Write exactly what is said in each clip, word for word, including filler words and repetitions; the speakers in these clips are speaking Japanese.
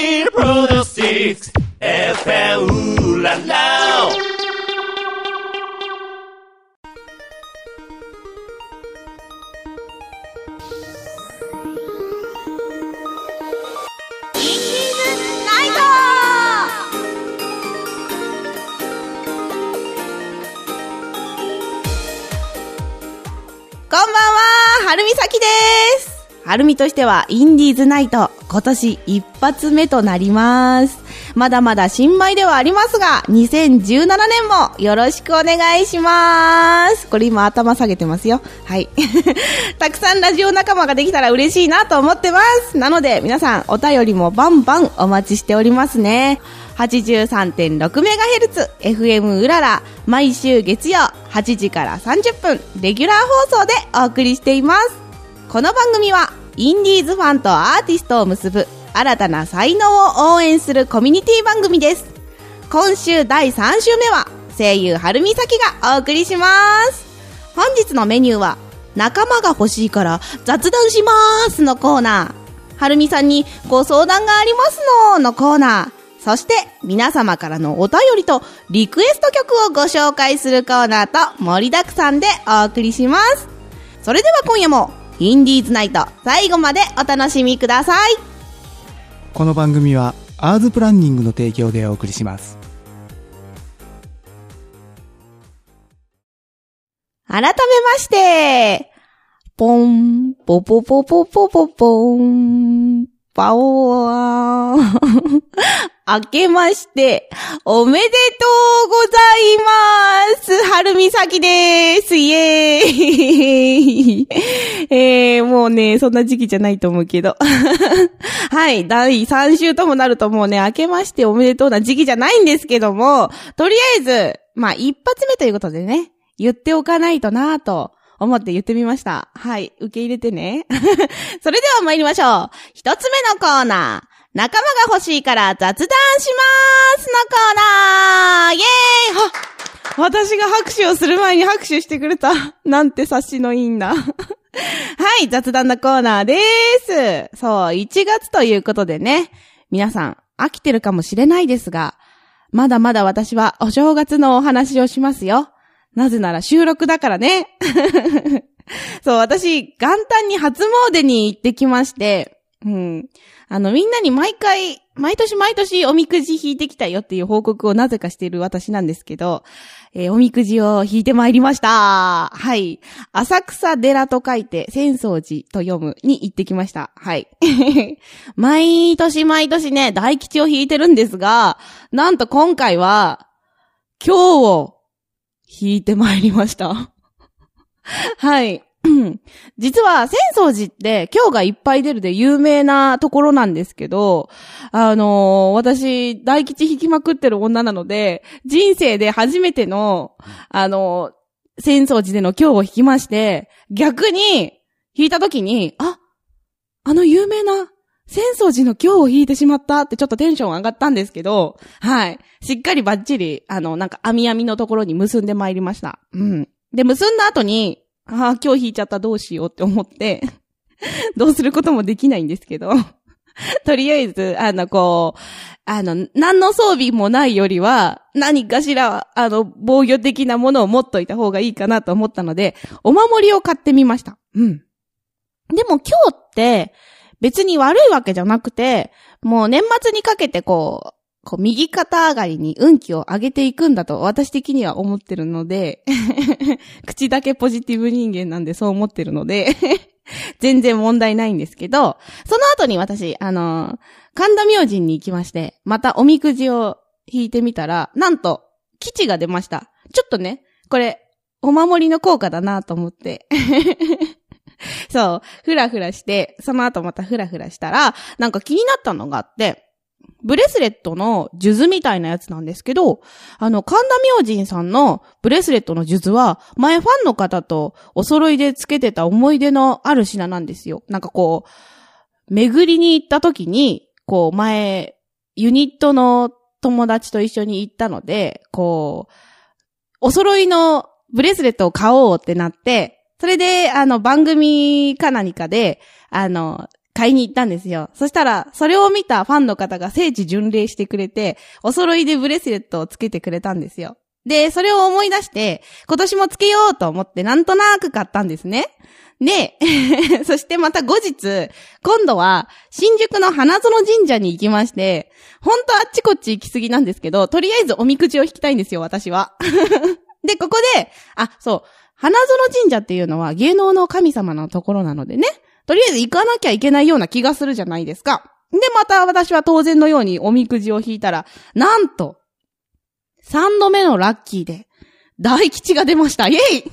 Still Produceエフエム ララこんばんは、はるみさきです。はるみとしてはインディーズナイト今年一発目となります。まだまだ新米ではありますが、にせんじゅうななねんもよろしくお願いします。これ今頭下げてますよ。はい。たくさんラジオ仲間ができたら嬉しいなと思ってます。なので皆さんお便りもバンバンお待ちしておりますね。はちじゅうさんてんろくメガヘルツ エフエム うらら、毎週月曜はちじからさんじゅっぷんレギュラー放送でお送りしています。この番組はインディーズファンとアーティストを結ぶ新たな才能を応援するコミュニティ番組です。今週だいさん週目は声優はるみさきがお送りします。本日のメニューは仲間が欲しいから雑談しますのコーナー、はるみさんにご相談がありますののコーナー、そして皆様からのお便りとリクエスト曲をご紹介するコーナーと盛りだくさんでお送りします。それでは今夜もインディーズナイト最後までお楽しみください。 この番組はアーズプランニングの提供でお送りします。 改めましてポンポポポポポポポンパオワー明けましておめでとうございます。はるみさきです。イエーイ。えー、もうね、そんな時期じゃないと思うけど。はい、だいさん週ともなるともうね、明けましておめでとうな時期じゃないんですけども、とりあえず、まあ一発目ということでね、言っておかないとなぁと思って言ってみました。はい、受け入れてね。それでは参りましょう。一つ目のコーナー。仲間が欲しいから雑談しますのコーナー。イエーイ。は、私が拍手をする前に拍手してくれた。なんて察しのいいんだ。はい、雑談のコーナーです。そう、いちがつということでね。皆さん飽きてるかもしれないですが、まだまだ私はお正月のお話をしますよ。なぜなら収録だからね。そう、私、元旦に初詣に行ってきまして、うん。あの、みんなに毎回、毎年毎年おみくじ引いてきたよっていう報告をなぜかしている私なんですけど、えー、おみくじを引いてまいりました。はい。浅草寺と書いて、浅草寺と読むに行ってきました。はい。毎年毎年ね、大吉を引いてるんですが、なんと今回は、今日を引いてまいりました。はい。実は浅草寺って今日がいっぱい出るで有名なところなんですけど、あのー、私大吉引きまくってる女なので、人生で初めてのあのー、浅草寺での今日を引きまして、逆に引いた時に、あ、あの有名な浅草寺の今日を引いてしまったってちょっとテンション上がったんですけど、はい、しっかりバッチリあのなんか網網のところに結んでまいりました。うん。で結んだ後に、ああ、今日引いちゃったどうしようって思って、どうすることもできないんですけど、とりあえず、あの、こう、あの、何の装備もないよりは、何かしら、あの、防御的なものを持っといた方がいいかなと思ったので、お守りを買ってみました。うん。でも今日って、別に悪いわけじゃなくて、もう年末にかけてこう、こう右肩上がりに運気を上げていくんだと私的には思ってるので口だけポジティブ人間なんでそう思ってるので全然問題ないんですけど、その後に私あの神田明神に行きまして、またおみくじを引いてみたら、なんと吉が出ました。ちょっとね、これお守りの効果だなと思ってそうふらふらして、その後またふらふらしたらなんか気になったのがあって、ブレスレットの数珠みたいなやつなんですけど、あの、神田明神さんのブレスレットの数珠は、前ファンの方とお揃いでつけてた思い出のある品なんですよ。なんかこう、巡りに行った時に、こう、前、ユニットの友達と一緒に行ったので、こう、お揃いのブレスレットを買おうってなって、それで、あの、番組か何かで、あの、 買いに行ったんですよ。そしたら、それを見たファンの方が聖地巡礼してくれて、お揃いでブレスレットをつけてくれたんですよ。で、それを思い出して、今年もつけようと思ってなんとなく買ったんですね。で、そしてまた後日、今度は新宿の花園神社に行きまして、ほんとあっちこっち行き過ぎなんですけど、とりあえずおみくじを引きたいんですよ、私は。で、ここで、あ、そう、花園神社っていうのは芸能の神様のところなのでね、とりあえず行かなきゃいけないような気がするじゃないですか。で、また私は当然のようにおみくじを引いたら、なんと、三度目のラッキーで、大吉が出ました。イェイ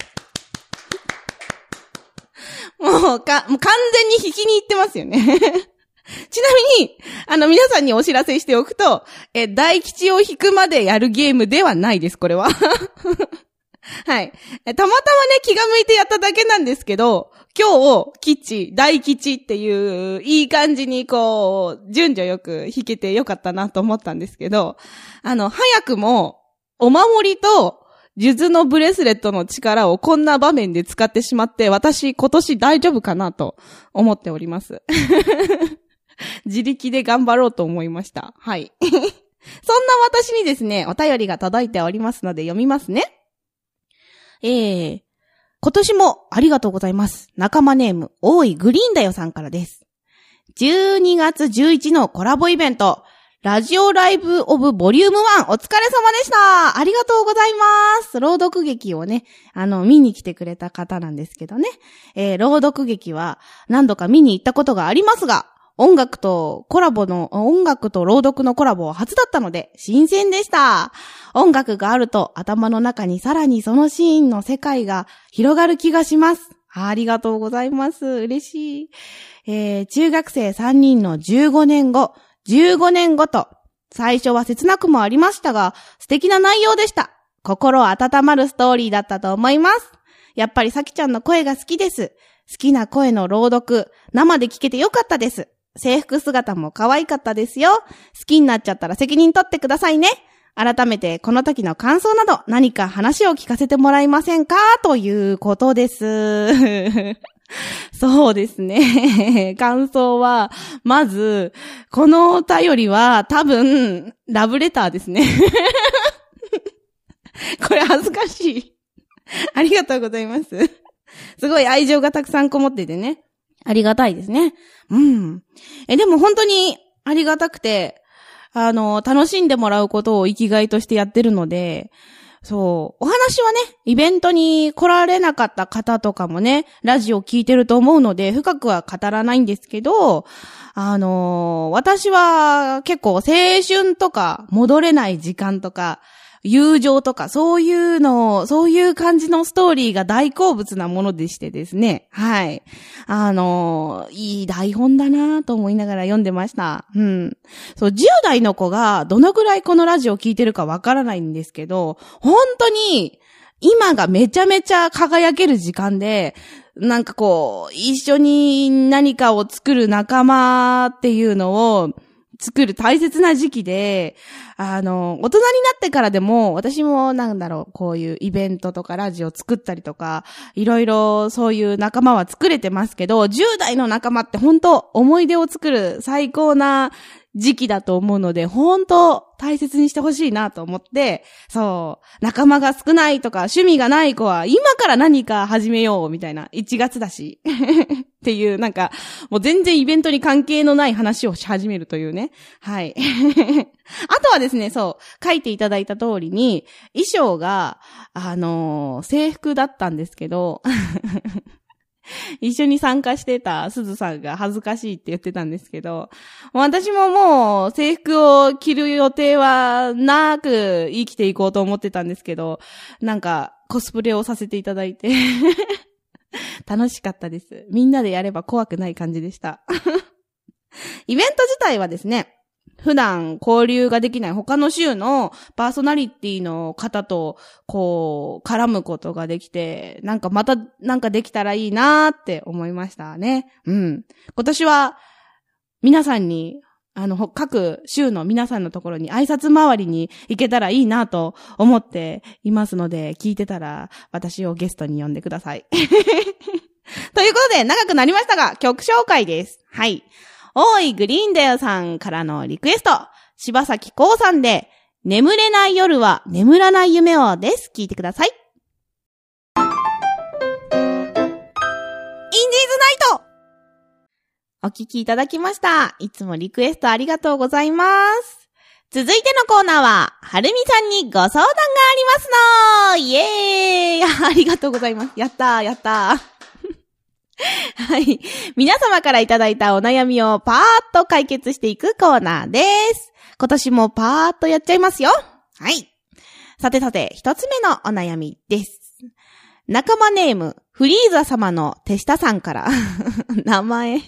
もうか、もう完全に引きに行ってますよね。ちなみに、あの皆さんにお知らせしておくと、え、大吉を引くまでやるゲームではないです、これは。はい。たまたまね、気が向いてやっただけなんですけど、今日、吉、大吉っていう、いい感じにこう、順序よく弾けてよかったなと思ったんですけど、あの、早くも、お守りと、数珠のブレスレットの力をこんな場面で使ってしまって、私今年大丈夫かなと思っております。自力で頑張ろうと思いました。はい。そんな私にですね、お便りが届いておりますので読みますね。えー、今年もありがとうございます。仲間ネーム、大井グリーンだよさんからです。じゅうにがつじゅういちのコラボイベント、ラジオライブオブボリュームワンお疲れ様でした。ありがとうございます。朗読劇をね、あの、見に来てくれた方なんですけどね。えー、朗読劇は何度か見に行ったことがありますが、音楽とコラボの、音楽と朗読のコラボは初だったので、新鮮でした。音楽があると頭の中にさらにそのシーンの世界が広がる気がします。ありがとうございます。嬉しい。えー、中学生さんにんのじゅうごねんご、じゅうごねんごと、最初は切なくもありましたが、素敵な内容でした。心温まるストーリーだったと思います。やっぱりさきちゃんの声が好きです。好きな声の朗読、生で聞けてよかったです。制服姿も可愛かったですよ。好きになっちゃったら責任取ってくださいね。改めてこの時の感想など何か話を聞かせてもらえませんかということです。そうですね。感想は、まず、このお便りは多分、ラブレターですね。これ恥ずかしい。ありがとうございます。すごい愛情がたくさんこもっててね。ありがたいですね。うん。え、でも本当にありがたくて、あの、楽しんでもらうことを生きがいとしてやってるので、そう。お話はね、イベントに来られなかった方とかもね、ラジオ聞いてると思うので、深くは語らないんですけど、あのー、私は結構青春とか、戻れない時間とか、友情とか、そういうの、そういう感じのストーリーが大好物なものでしてですね。はい。あの、いい台本だなと思いながら読んでました。うん。そう、じゅう代の子がどのくらいこのラジオ聞いてるかわからないんですけど、本当に、今がめちゃめちゃ輝ける時間で、なんかこう、一緒に何かを作る仲間っていうのを、作る大切な時期で、あの、大人になってからでも、私もなんだろう、こういうイベントとかラジオ作ったりとか、いろいろそういう仲間は作れてますけど、じゅう代の仲間って本当思い出を作る最高な時期だと思うので、本当大切にしてほしいなと思って、そう、仲間が少ないとか趣味がない子は今から何か始めようみたいな、いちがつだしっていうなんかもう全然イベントに関係のない話をし始めるというね。はい。あとはですね、そう書いていただいた通りに衣装があのー、制服だったんですけど。一緒に参加してたすずさんが恥ずかしいって言ってたんですけど、私ももう制服を着る予定はなく生きていこうと思ってたんですけど、なんかコスプレをさせていただいて楽しかったです。みんなでやれば怖くない感じでした。イベント自体はですね、普段交流ができない他の州のパーソナリティの方とこう絡むことができて、なんかまたなんかできたらいいなーって思いましたね。うん。今年は皆さんにあの各州の皆さんのところに挨拶回りに行けたらいいなと思っていますので、聞いてたら私をゲストに呼んでください。 ということで、長くなりましたが、曲紹介です。はい。おーい、グリーンだよさんからのリクエスト。柴咲コウさんで、眠れない夜は眠らない夢をです。聞いてください。インディーズナイトお聞きいただきました。いつもリクエストありがとうございます。続いてのコーナーは、はるみさんにご相談がありますのイエーイありがとうございます。やったー、やったー。はい。皆様からいただいたお悩みをパーッと解決していくコーナーです。今年もパーッとやっちゃいますよ。はい。さてさて、一つ目のお悩みです。仲間ネーム、フリーザ様の手下さんから。名前。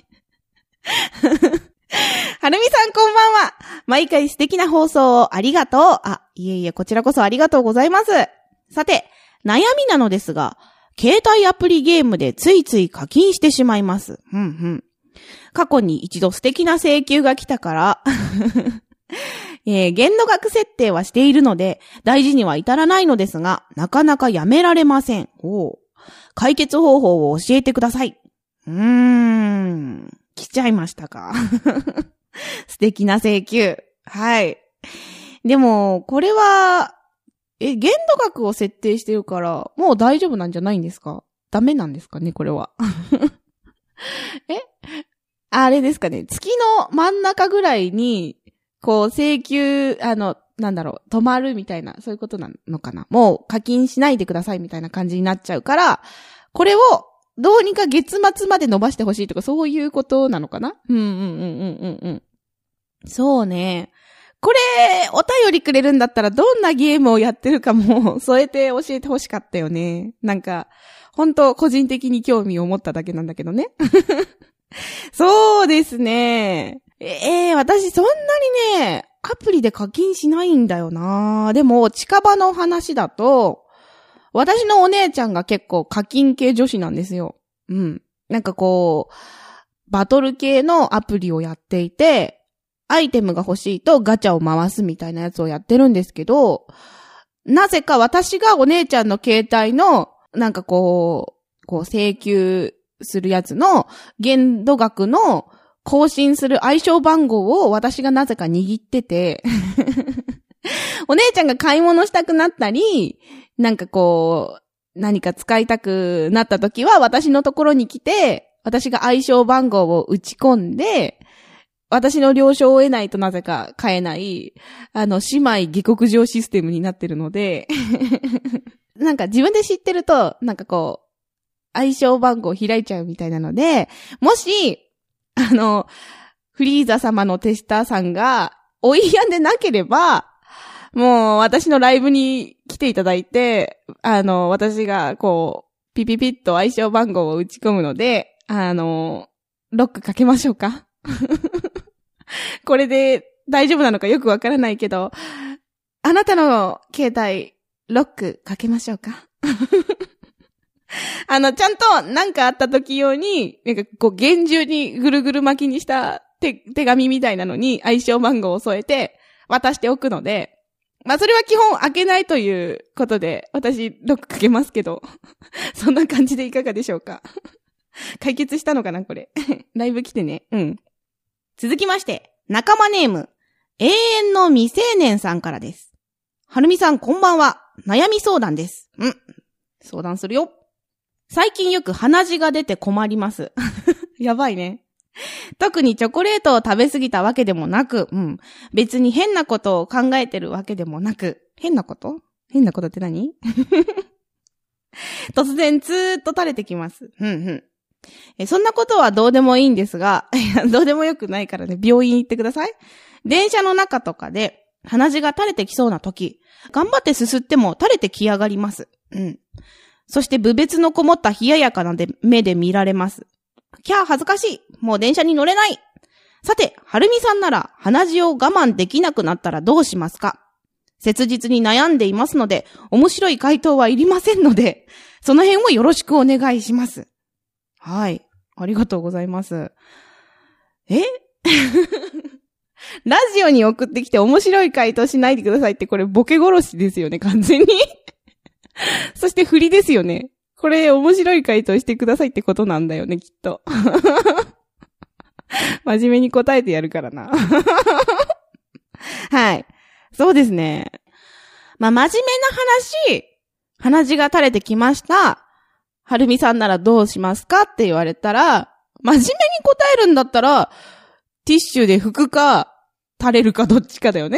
はるみさんこんばんは。毎回素敵な放送をありがとう。あ、いえいえ、こちらこそありがとうございます。さて、悩みなのですが、携帯アプリゲームでついつい課金してしまいます。うんうん。過去に一度素敵な請求が来たから、えー、限度額設定はしているので、大事には至らないのですが、なかなかやめられません。おう。解決方法を教えてください。うーん。来ちゃいましたか。素敵な請求。はい。でも、これは、え、限度額を設定してるから、もう大丈夫なんじゃないんですか？ダメなんですかね、これは。え？あれですかね、月の真ん中ぐらいに、こう、請求、あの、なんだろう、止まるみたいな、そういうことなのかな。もう課金しないでくださいみたいな感じになっちゃうから、これを、どうにか月末まで伸ばしてほしいとか、そういうことなのかな？うんうんうんうんうんうん。そうね。これ、お便りくれるんだったら、どんなゲームをやってるかも、添えて教えてほしかったよね。なんか、ほんと、個人的に興味を持っただけなんだけどね。そうですね。ええー、私そんなにね、アプリで課金しないんだよな。でも、近場の話だと、私のお姉ちゃんが結構課金系女子なんですよ。うん。なんかこう、バトル系のアプリをやっていて、アイテムが欲しいとガチャを回すみたいなやつをやってるんですけど、なぜか私がお姉ちゃんの携帯の、なんかこう、こう請求するやつの限度額の更新する相性番号を私がなぜか握ってて、お姉ちゃんが買い物したくなったり、なんかこう、何か使いたくなった時は私のところに来て、私が相性番号を打ち込んで、私の了承を得ないとなぜか買えない、あの、姉妹下克上システムになってるので、なんか自分で知ってると、なんかこう、相性番号開いちゃうみたいなので、もし、あの、フリーザ様の手下さんが、おいやんでなければ、もう私のライブに来ていただいて、あの、私がこう、ピピピッと相性番号を打ち込むので、あの、ロックかけましょうか。これで大丈夫なのかよくわからないけど、あなたの携帯、ロックかけましょうか。あの、ちゃんとなんかあった時用に、なんかこう厳重にぐるぐる巻きにした手、手紙みたいなのに相性番号を添えて渡しておくので、まあそれは基本開けないということで、私ロックかけますけど、そんな感じでいかがでしょうか。解決したのかなこれ。ライブ来てね。うん。続きまして、仲間ネーム、永遠の未成年さんからです。はるみさんこんばんは。悩み相談です。うん。相談するよ。最近よく鼻血が出て困ります。やばいね。特にチョコレートを食べ過ぎたわけでもなく、うん。別に変なことを考えてるわけでもなく、変なこと?変なことって何?突然ずーっと垂れてきます。うんうん。え、そんなことはどうでもいいんですが、いや、どうでもよくないからね、病院行ってください。電車の中とかで鼻血が垂れてきそうな時、頑張ってすすっても垂れてきやがります。うん。そして部別のこもった冷ややかなで目で見られます。キャー恥ずかしい。もう電車に乗れない。さて、はるみさんなら鼻血を我慢できなくなったらどうしますか？切実に悩んでいますので、面白い回答はいりませんので、その辺をよろしくお願いします。はい。ありがとうございます。えラジオに送ってきて面白い回答しないでくださいってこれボケ殺しですよね、完全に。そして振りですよね。 これ面白い回答してくださいってことなんだよね、きっと。真面目に答えてやるからな。はい。そうですね。まあ、真面目な話、鼻血が垂れてきました。はるみさんならどうしますかって言われたら、真面目に答えるんだったら、ティッシュで拭くか、垂れるかどっちかだよね。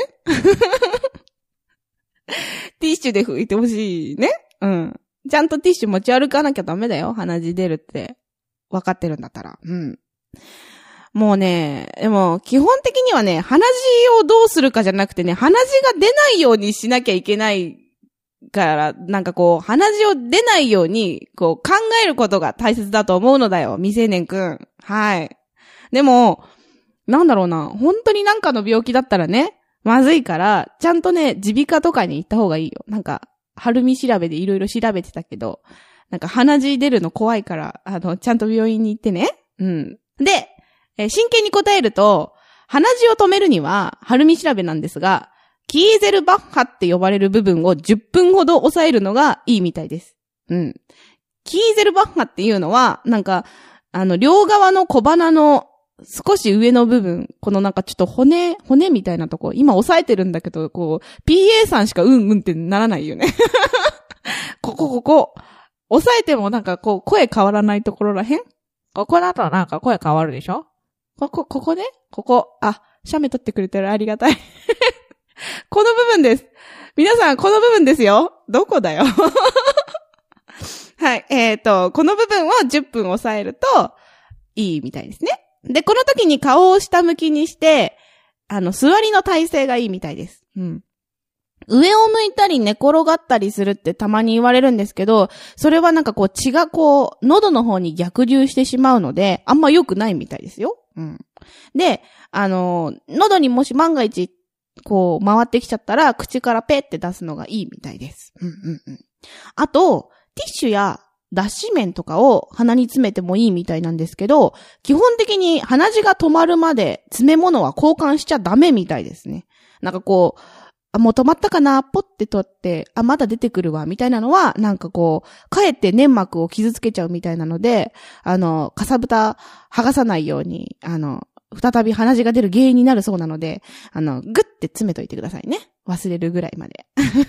ティッシュで拭いてほしいね。うん。ちゃんとティッシュ持ち歩かなきゃダメだよ。鼻血出るって。分かってるんだったら。うん。もうね、でも基本的にはね、鼻血をどうするかじゃなくてね、鼻血が出ないようにしなきゃいけないから、なんかこう、鼻血を出ないように、こう考えることが大切だと思うのだよ、未成年くん。はい。でも、なんだろうな、本当になんかの病気だったらね、まずいから、ちゃんとね、耳鼻科とかに行った方がいいよ。なんか、はるみ調べでいろいろ調べてたけど、なんか鼻血出るの怖いから、あの、ちゃんと病院に行ってね。うん。で、えー、真剣に答えると、鼻血を止めるには、はるみ調べなんですが、キーゼルバッハって呼ばれる部分をじゅっぷんほど抑えるのがいいみたいです。うん。キーゼルバッハっていうのは、なんか、あの、両側の小鼻の少し上の部分、このなんかちょっと骨、骨みたいなとこ、今押さえてるんだけど、こう、ピーエー さんしかうんうんってならないよね。ここここ。押さえてもなんかこう、声変わらないところらへん？ここだとなんか声変わるでしょ？ここ、ここね？ここ。あ、写メ撮ってくれてる。ありがたい。この部分です。皆さん、この部分ですよ。どこだよ。はい。えっと、この部分をじゅっぷん押さえると、いいみたいですね。で、この時に顔を下向きにして、あの、座りの体勢がいいみたいです。うん。上を向いたり寝転がったりするってたまに言われるんですけど、それはなんかこう血がこう、喉の方に逆流してしまうので、あんま良くないみたいですよ。うん。で、あの、喉にもし万が一、こう、回ってきちゃったら、口からペって出すのがいいみたいです。うんうんうん。あと、ティッシュや脱脂綿とかを鼻に詰めてもいいみたいなんですけど、基本的に鼻血が止まるまで詰め物は交換しちゃダメみたいですね。なんかこう、あ、もう止まったかな、ポッて取って、あ、まだ出てくるわ、みたいなのは、なんかこう、かえって粘膜を傷つけちゃうみたいなので、あの、かさぶた剥がさないように、あの、再び鼻血が出る原因になるそうなので、あの、ぐって詰めといてくださいね。忘れるぐらいまで。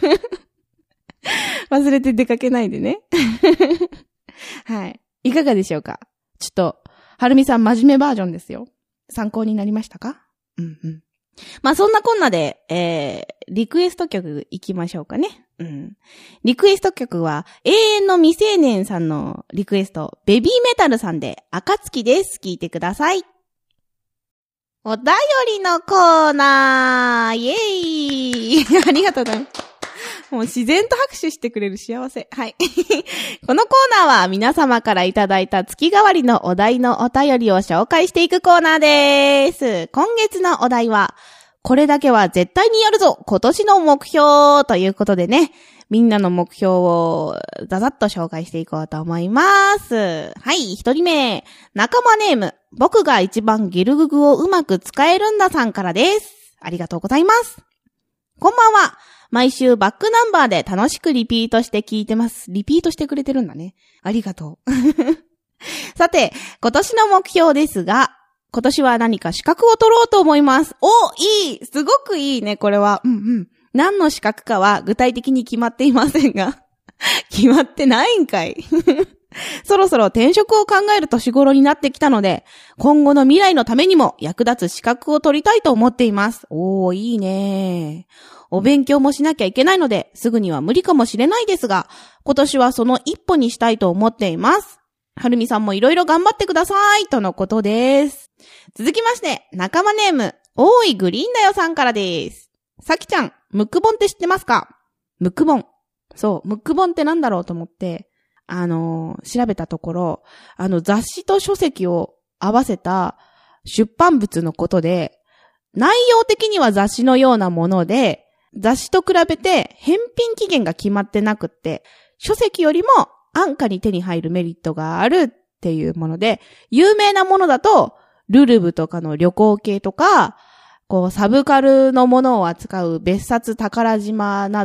忘れて出かけないでね。はい。いかがでしょうか？ちょっと、はるみさん真面目バージョンですよ。参考になりましたか？うんうん。まあそんなこんなで、えー、リクエスト曲行きましょうかね。うん。リクエスト曲は、永遠の未成年さんのリクエスト、ベビーメタルさんで、暁です。聞いてください。お便りのコーナーイエーイありがとうございます。もう自然と拍手してくれる幸せ。はい。このコーナーは皆様からいただいた月替わりのお題のお便りを紹介していくコーナーです。今月のお題は、これだけは絶対にやるぞ今年の目標ということでね、みんなの目標をざざっと紹介していこうと思います。はい、一人目。仲間ネーム、僕が一番ゲルググをうまく使えるんださんからです。ありがとうございます。こんばんは。毎週バックナンバーで楽しくリピートして聞いてます。リピートしてくれてるんだね。ありがとう。さて、今年の目標ですが、今年は何か資格を取ろうと思います。お、いい！すごくいいね、これは。うんうん。何の資格かは具体的に決まっていませんが。決まってないんかい。そろそろ転職を考える年頃になってきたので、今後の未来のためにも役立つ資格を取りたいと思っています。おー、いいね。お勉強もしなきゃいけないので、すぐには無理かもしれないですが、今年はその一歩にしたいと思っています。はるみさんもいろいろ頑張ってください、とのことです。続きまして、仲間ネーム、おーいグリーンだよさんからです。さきちゃん、ムック本って知ってますか？ムック本。そう、ムック本ってなんだろうと思って、あのー、調べたところ、あの雑誌と書籍を合わせた出版物のことで、内容的には雑誌のようなもので、雑誌と比べて返品期限が決まってなくって、書籍よりも安価に手に入るメリットがあるっていうもので、有名なものだと、ルルブとかの旅行系とか、こうサブカルのものを扱う別冊宝島など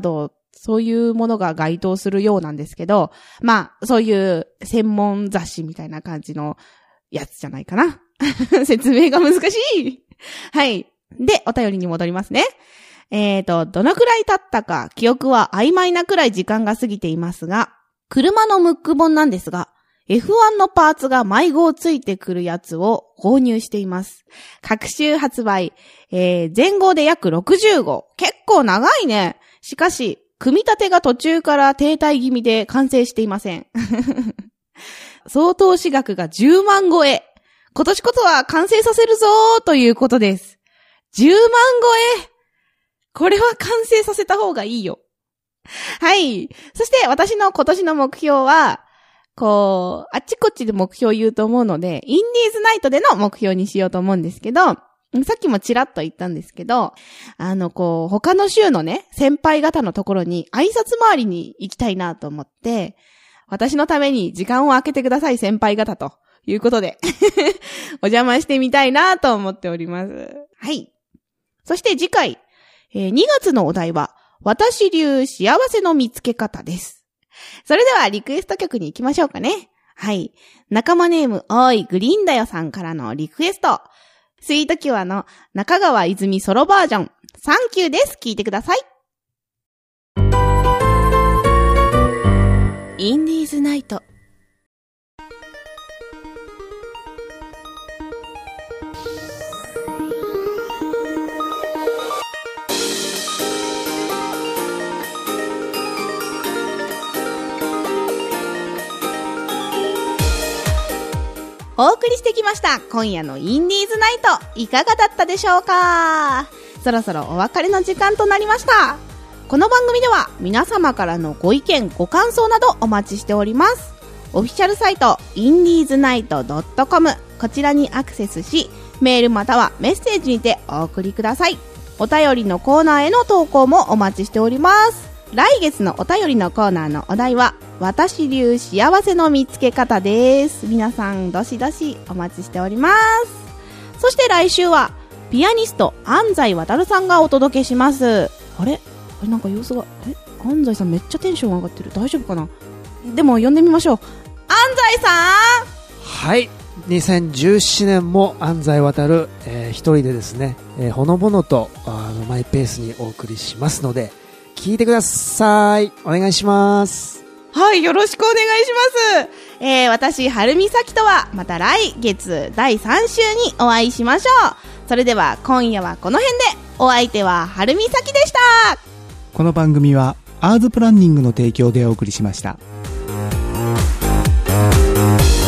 そういうものが該当するようなんですけど、まあ、そういう専門雑誌みたいな感じのやつじゃないかな。説明が難しい。はい。で、お便りに戻りますね。えーと、どのくらい経ったか、記憶は曖昧なくらい時間が過ぎていますが、車のムック本なんですが、エフワン のパーツが毎号ついてくるやつを購入しています。各週発売、えー、前後で約ろくじゅうごう。結構長いね。しかし、組み立てが途中から停滞気味で完成していません。総投資額がじゅうまん超え。今年こそは完成させるぞーということです。じゅうまん超え。これは完成させた方がいいよ。はい。そして私の今年の目標は、こう、あっちこっちで目標言うと思うので、インディーズナイトでの目標にしようと思うんですけど、さっきもちらっと言ったんですけど、あの、こう、他の州のね、先輩方のところに挨拶回りに行きたいなと思って、私のために時間を空けてください先輩方ということで、お邪魔してみたいなと思っております。はい。そして次回、えー、にがつのお題は、私流幸せの見つけ方です。それではリクエスト曲に行きましょうかね。はい。仲間ネーム、おい、グリーンだよさんからのリクエスト。スイートキュアの中川泉ソロバージョン。サンキューです。聴いてください。インディーズナイト。お送りしてきました今夜のインディーズナイト、いかがだったでしょうか。そろそろお別れの時間となりました。この番組では皆様からのご意見ご感想などお待ちしております。オフィシャルサイトインディーズナイトドットコム、 こちらにアクセスし、メールまたはメッセージにてお送りください。お便りのコーナーへの投稿もお待ちしております。来月のお便りのコーナーのお題は私流幸せの見つけ方です。皆さんどしどしお待ちしております。そして来週はピアニスト安西渡さんがお届けします。あれあれなんか様子が、え安西さんめっちゃテンション上がってる。大丈夫かな。でも呼んでみましょう。安西さん。 はい、にせんじゅうななねんも安西渡る、えー、一人でですね、えー、ほのぼのとあのマイペースにお送りしますので聞いてください。お願いします。 はい、よろしくお願いします。えー、私、はるみさきとはまた来月だいさん週にお会いしましょう。それでは今夜はこの辺で、お相手ははるみさきでした。 この番組はアーズプランニングの提供でお送りしました。